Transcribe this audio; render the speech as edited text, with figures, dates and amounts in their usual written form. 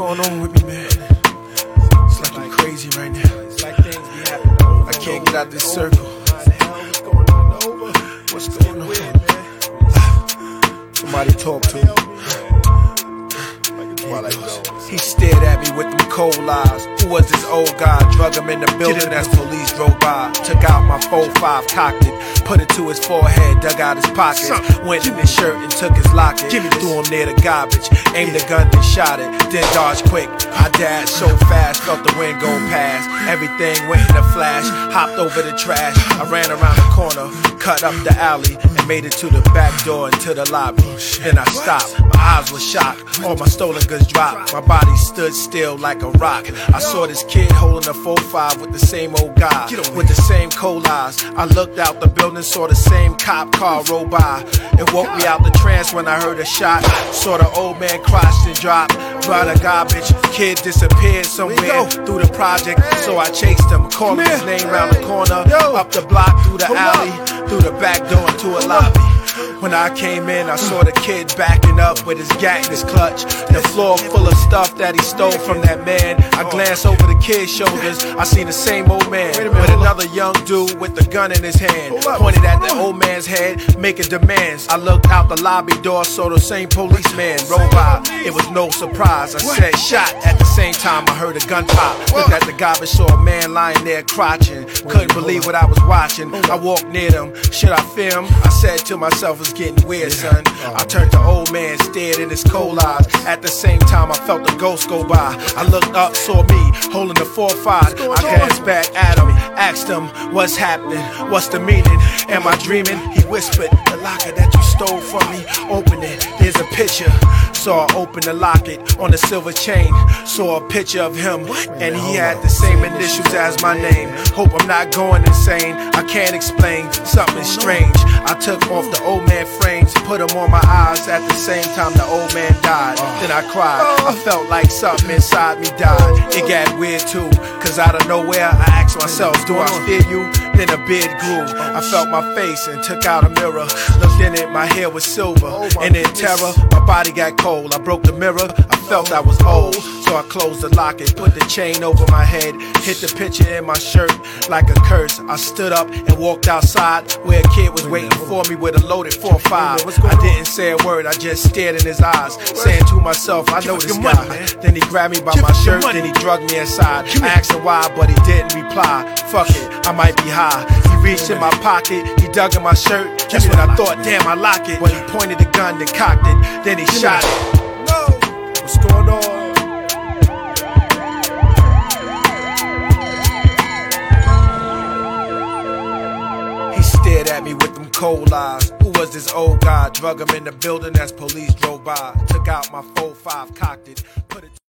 going on with me, man? It's like I'm crazy right now. It's like things be happening. I can't get out this circle. What's going on? Somebody talk to me. He stared at me with them cold eyes. Who was this old guy? Drug him in the building as police drove by. Took out my 4.5, cocked it, put it to his forehead, dug out his pockets, went in his shirt and took his locket, threw him near the garbage, aimed the gun and shot it, then dodged quick. I dashed so fast, felt the wind go past. Everything went in a flash, hopped over the trash. I ran around the corner, cut up the alley, and made it to the back door and to the lobby. Then I stopped, my eyes were shocked, all my stolen goods dropped. My body stood still like a rock. I saw this kid holding a 4.5 with the same old guy, with the same cold eyes. I looked out the building, saw the same cop car roll by. It woke me out the trance when I heard a shot. Saw the old man crashed and dropped by the garbage. Kid disappeared somewhere through the project, so I chased him, calling his name round the corner, up the block, through the alley, through the back door into a lobby. When I came in, I saw the kid backing up with his gat in his clutch, the floor full of stuff that he stole from that man. I glanced over the kid's shoulders, I seen the same old man with another young dude with a gun in his hand, pointed at the old man's head, making demands. I looked out the lobby door, saw the same policeman roll by. It was no surprise, I said shot. At the same time I heard a gun pop. Looked at the garbage, saw a man lying there crouching. Couldn't believe what I was watching. I walked near them, should I film? I said to myself, it's getting weird, son. I turned to old man, stared in his cold eyes. At the same time I felt a ghost go by. I looked up, saw me holding the 4.5. I glanced back at him, asked him what's happening, what's the meaning, am I dreaming? He whispered, the locker that you stole from me, open it, there's a picture. So I opened the locket on the silver chain, saw a picture of him, and he had the same initials as my name. Hope I'm not going insane, I can't explain, something strange. I took off the old man frames, put them on my eyes. At the same time the old man died. Then I cried, I felt like something inside me died. It got weird too, cause out of nowhere I asked myself, do I fear you? Then a beard grew, I felt my face and took out a mirror. Looked in it, my hair was silver, and in terror my body got cold. I broke the mirror, I felt I was old, so I closed the locket, put the chain over my head, hit the picture in my shirt like a curse. I stood up and walked outside where a kid was waiting for me with a loaded 4.5. I didn't say a word, I just stared in his eyes, saying to myself, I know this guy. Then he grabbed me by my shirt, then he drugged me inside. I asked him why, but he didn't reply. Fuck it, I might be high. He reached in my pocket, he dug in my shirt. That's when I thought, damn, I lock it. When he pointed the gun, then cocked it, then he shot it. What's going on? He stared at me with them cold eyes. Who was this old guy? Drug him in the building as police drove by. Took out my 4.5, cocked it, put it